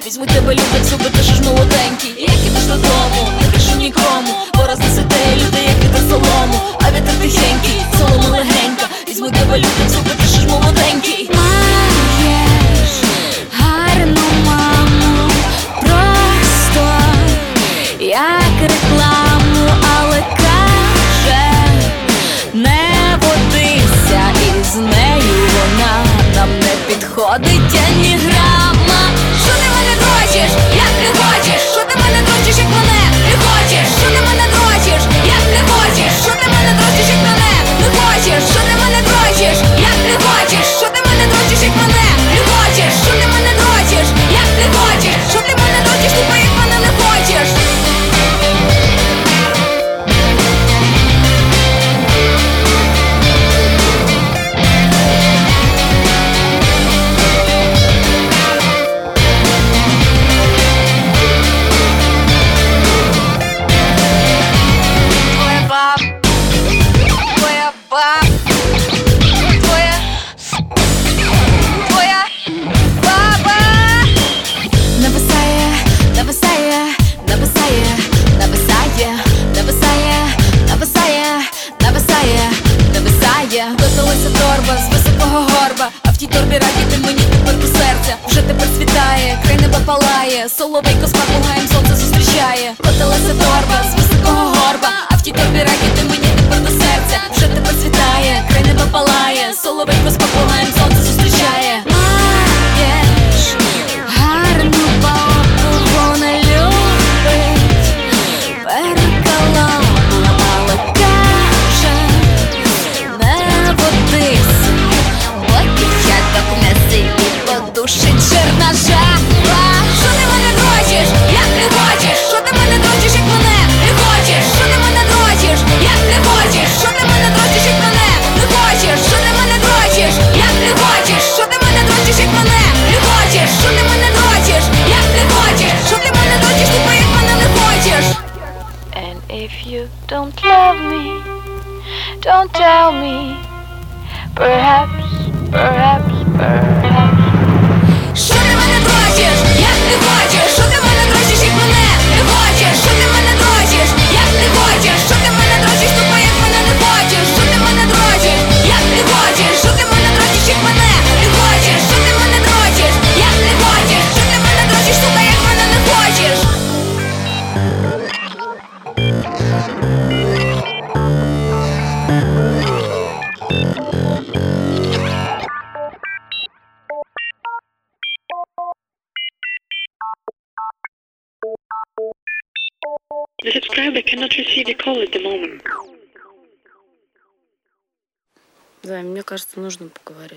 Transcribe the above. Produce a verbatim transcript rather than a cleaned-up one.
Візьму тебе, любить зуби, ти ж молоденький. І як ідеш додому, не кажу нікому, бо рознесете люди, як вітер солому. А вітер тихенький, солома легенька. Візьму тебе, любить зуби, ти ж молоденький. Маєш гарну маму, просто як рекламу, але каже, не водися із нею, вона нам не підходить ані грама. Що ти мене дрочиш, як не хочеш? Що ти мене дрочиш, як мене не хочеш? Що ти мене дрочиш, як не хочеш? Що ти мене дрочиш, як мене не хочеш? Що ти мене дрочиш, як не хочеш? Що ти мене дрочиш, як мене не хочеш? Що ти мене дрочиш, як не хочеш? Що ти мене дрочиш, тупо як мене не хочеш? Готилася торба з високого горба, а в тій торбі ракети мені тепер до серця. Вже тепер світає, край неба палає, соловейко з папугаєм сонце зустрічає. Готилася торба з високого горба, а в тій торбі ракети мені тепер до серця. Вже тепер світає, край неба палає, соловейко з папугаєм сонце зустрічає. Маєш гарну бабу, вона любить перекаламу, але каже, не водися, поки я так на селі подушить жирна жаба. Що ти мене дрочиш, як не хочеш? Що ти мене дрочиш, як мене не хочеш? Що ти мене дрочиш, як не хочеш? Що ти мене дрочиш, як мене не хочеш? Що ти мене дрочиш, як не хочеш? Що ти мене дрочиш, як мене не хочеш? Що ти мене дрочиш, як не хочеш? Що ти мене дрочиш, тупо як мене не хочеш? And if you don't love me, don't tell me. Perhaps, perhaps, perhaps. Що ти мене дрочиш, як не хочеш? Що ти мене дрочиш, як мене не хочеш? Що ти мене дрочиш, як не хочеш? Що ти мене дрочиш, тупо як мене не хочеш? Що ти мене дрочиш, як не хочеш? Що ти мене дрочиш, як мене не хочеш? Що ти мене дрочиш, як не хочеш? Що ти мене дрочиш, тупо як мене не хочеш? The subscriber cannot receive a call at the moment. Да, мне кажется, нужно поговорить.